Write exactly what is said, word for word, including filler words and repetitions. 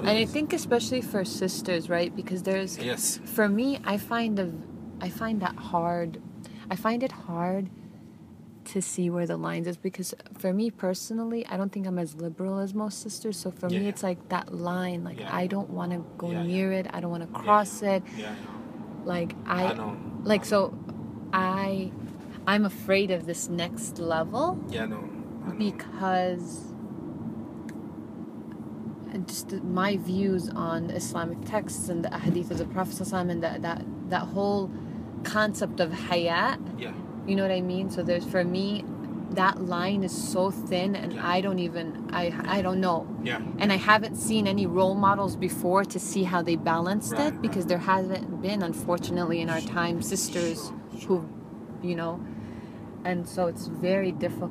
And I think especially for sisters, right? Because there's, yes. For me, I find the, I find that hard. I find it hard to see where the lines is, because for me personally, I don't think I'm as liberal as most sisters. So for Yeah, me, yeah. it's like that line. Like Yeah. I don't want to go Yeah, near yeah. it. I don't want to cross yeah, yeah. it. Yeah, yeah. Like I, I know. like I know. so, I, I'm afraid of this next level. Yeah, no. I know. Because just my views on Islamic texts and the hadith of the Prophet ﷺ and that that that whole concept of hayat. Yeah. You know what I mean? So there's, for me, that line is so thin, and Yeah. I don't even I I don't know. Yeah. And I haven't seen any role models before to see how they balanced Right, it, because right. there hasn't been, unfortunately, in our time, sisters Sure, sure. who, you know, and so it's very difficult.